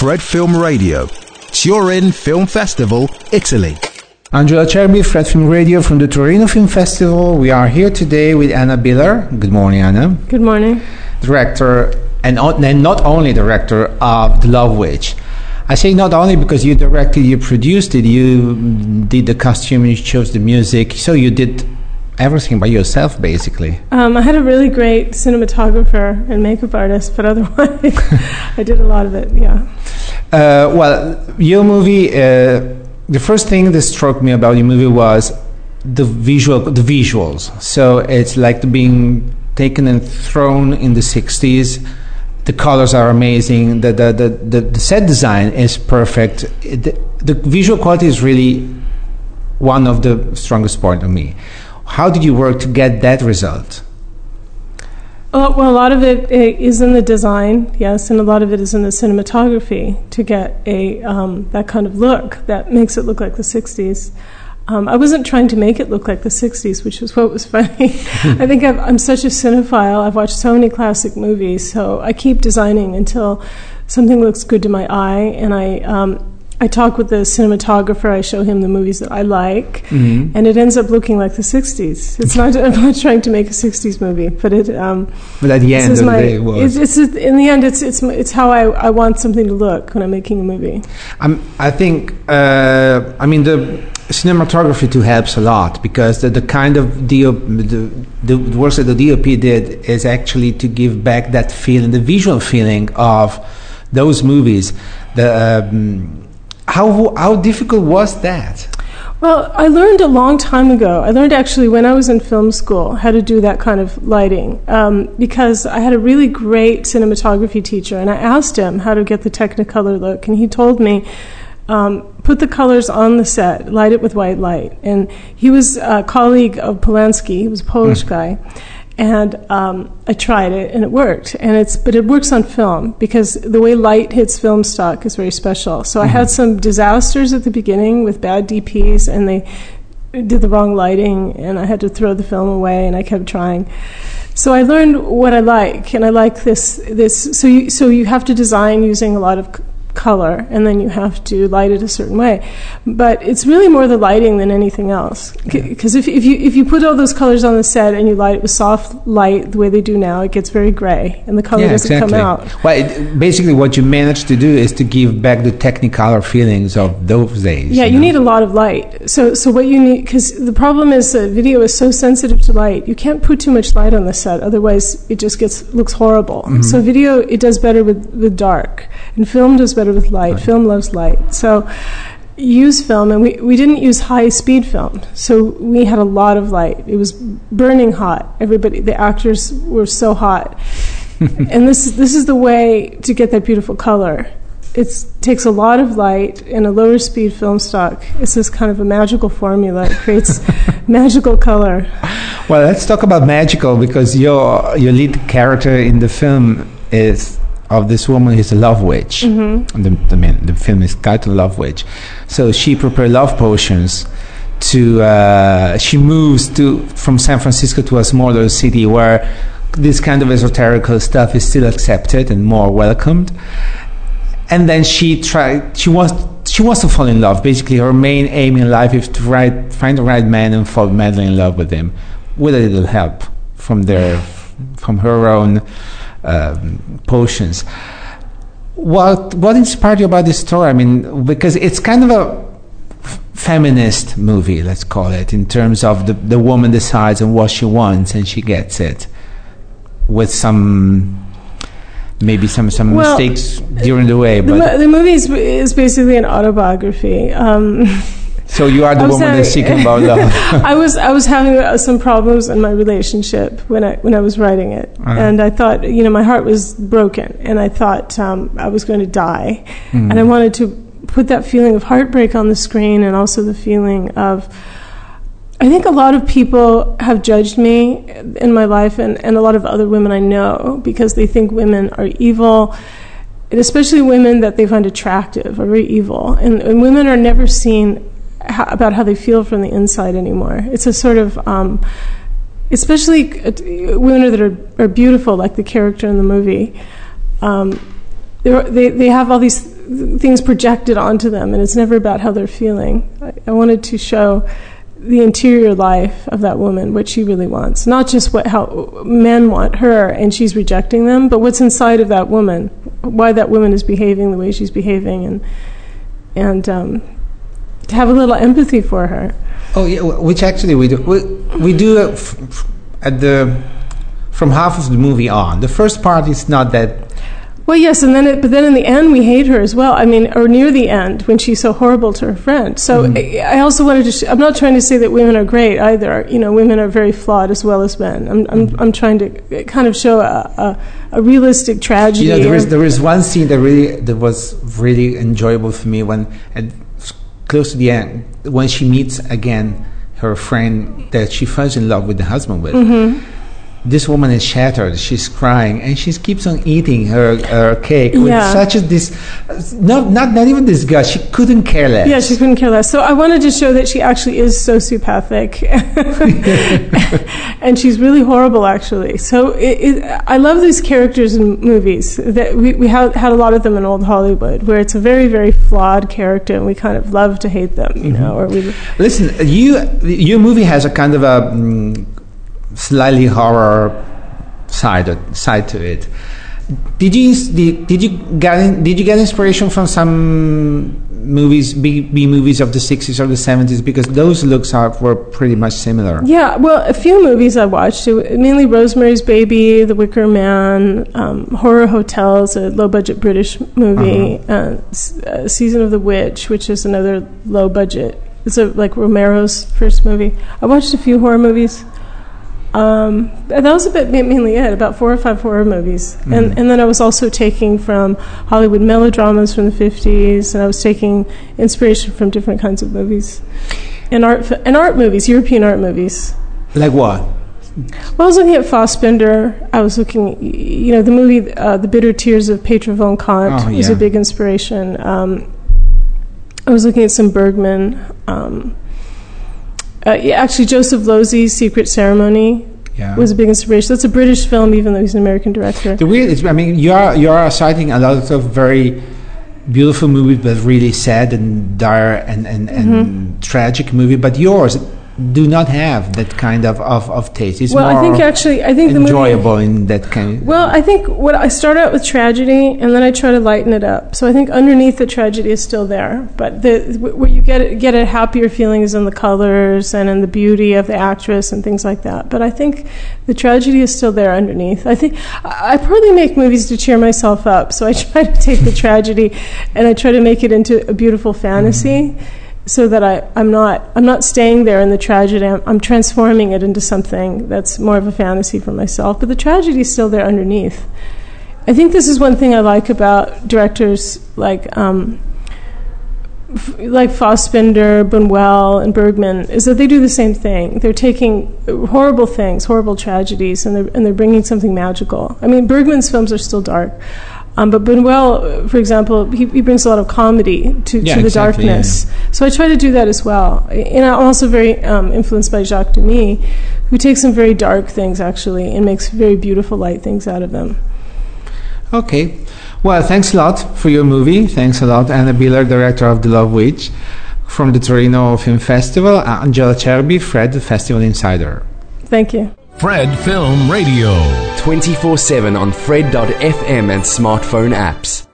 Fred Film Radio. Turin Film Festival, Italy. Angelo Cerbi, Fred Film Radio from the Torino Film Festival. We are here today with Anna Biller. Good morning, Anna. Good morning. Director, and not only director of The Love Witch. I say not only because you directed, you produced it, you did the costume, you chose the music, so you did everything by yourself, basically. I had a really great cinematographer and makeup artist, but otherwise I did a lot of it, yeah. Well, your movie, the first thing that struck me about your movie was the visuals. So it's like being taken and thrown in the 60s. The colors are amazing. The set design is perfect. The visual quality is really one of the strongest points of me. How did you work to get that result? Well, a lot of it is in the design, yes, and a lot of it is in the cinematography to get a that kind of look that makes it look like the 60s. I wasn't trying to make it look like the 60s, which is what was funny. I think I'm such a cinephile. I've watched so many classic movies, so I keep designing until something looks good to my eye, and I talk with the cinematographer. I show him the movies that I like, and it ends up looking like the 60s. It's not. I'm not trying to make a 60s movie, but it. But at the end of the day, it was. It's in the end. It's how I want something to look when I'm making a movie. I think. I mean, the cinematography too helps a lot, because the kind of the works that the DOP did is actually to give back that feeling, the visual feeling of those movies. How difficult was that? Well, I learned a long time ago. I learned actually when I was in film school how to do that kind of lighting, because I had a really great cinematography teacher, and I asked him how to get the Technicolor look, and he told me, put the colors on the set, light it with white light. And he was a colleague of Polanski. He was a Polish guy. And I tried it, and it worked. But it works on film, because the way light hits film stock is very special. So I had some disasters at the beginning with bad DPs, and they did the wrong lighting, and I had to throw the film away, and I kept trying. So I learned what I like, and I like this. So you have to design using a lot of color, and then you have to light it a certain way. But it's really more the lighting than anything else, because if you put all those colors on the set and you light it with soft light the way they do now, it gets very gray and the color doesn't come out. Well, basically what you managed to do is to give back the Technicolor feelings of those days. Yeah, you need a lot of light. So what you need, because the problem is that video is so sensitive to light, you can't put too much light on the set, otherwise it just looks horrible. So video, it does better with dark, and film does better with light. Right. Film loves light. So use film, and we didn't use high-speed film, so we had a lot of light. It was burning hot. The actors were so hot. And this is the way to get that beautiful color. It takes a lot of light and a lower speed film stock. It's this kind of a magical formula. It creates magical color. Well, let's talk about magical, because your lead character in the film is of this woman is a love witch. The film is titled Love Witch. So she prepares love potions she moves from San Francisco to a smaller city where this kind of esoterical stuff is still accepted and more welcomed. And then she wants to fall in love. Basically, her main aim in life is to find the right man and fall madly in love with him, with a little help from her own potions. What inspired you about this story? I mean, because it's kind of a feminist movie, let's call it, in terms of the woman decides on what she wants and she gets it, with maybe some mistakes during the way. But the movie is basically an autobiography. So you are the woman that's seeking about love. I was having some problems in my relationship when I was writing it, and I thought, my heart was broken, and I thought I was going to die, and I wanted to put that feeling of heartbreak on the screen, and also the feeling of. I think a lot of people have judged me in my life, and a lot of other women I know, because they think women are evil, and especially women that they find attractive are very evil, and women are never seen about how they feel from the inside anymore. It's a sort of, especially women that are beautiful, like the character in the movie. They have all these things projected onto them, and it's never about how they're feeling. I wanted to show the interior life of that woman, what she really wants, not just how men want her and she's rejecting them, but what's inside of that woman, why that woman is behaving the way she's behaving, and to have a little empathy for her. Oh yeah, which actually we do. We do from half of the movie on. The first part is not that. Well, yes, but then in the end we hate her as well. I mean, or near the end when she's so horrible to her friend. So I also wanted to. I'm not trying to say that women are great either. Women are very flawed as well as men. I'm trying to kind of show a realistic tragedy. There is one scene that was really enjoyable for me close to the end, when she meets again her friend that she falls in love with the husband with. Mm-hmm. This woman is shattered. She's crying, and she keeps on eating her cake with such not even disgust. She couldn't care less. Yeah, she couldn't care less. So I wanted to show that she actually is sociopathic, and she's really horrible, actually. So I love these characters in movies. That we had a lot of them in old Hollywood, where it's a very, very flawed character, and we kind of love to hate them. Or we listen. Your movie has a kind of a slightly horror side to it. Did you get inspiration from some movies, B movies of the 60s or the 70s? Because those looks were pretty much similar. Yeah, well, a few movies I watched, mainly Rosemary's Baby, The Wicker Man, Horror Hotels, a low-budget British movie, Season of the Witch, which is another low-budget. It's like Romero's first movie. I watched a few horror movies. That was mainly it, about 4 or 5 horror movies. And then I was also taking from Hollywood melodramas from the 50s, and I was taking inspiration from different kinds of movies. And art movies, European art movies. Like what? Well, I was looking at Fassbinder. I was looking, the movie The Bitter Tears of Petra von Kant was a big inspiration. I was looking at some Bergman. Actually, Joseph Losey's Secret Ceremony was a big inspiration. That's a British film, even though he's an American director. The weird is, you are citing a lot of very beautiful movies, but really sad and dire and tragic movie. But yours do not have that kind of taste. It's more I think enjoyable the movie, in that kind. Well, I think I start out with tragedy, and then I try to lighten it up. So I think underneath the tragedy is still there, but where you get a happier feeling is in the colors and in the beauty of the actress and things like that. But I think the tragedy is still there underneath. I think I partly make movies to cheer myself up, so I try to take the tragedy and I try to make it into a beautiful fantasy. So that I'm not staying there in the tragedy. I'm transforming it into something that's more of a fantasy for myself. But the tragedy is still there underneath. I think this is one thing I like about directors like Fassbinder, Buñuel, and Bergman, is that they do the same thing. They're taking horrible things, horrible tragedies, and they're bringing something magical. I mean, Bergman's films are still dark. But Buñuel, for example, he brings a lot of comedy to the darkness. Yeah. So I try to do that as well. And I'm also very influenced by Jacques Demy, who takes some very dark things, actually, and makes very beautiful light things out of them. Okay. Well, thanks a lot for your movie. Thanks a lot, Anna Bieler, director of The Love Witch, from the Torino Film Festival. Angela Cerbi, Fred, Festival Insider. Thank you. Fred Film Radio. 24/7 on Fred.fm and smartphone apps.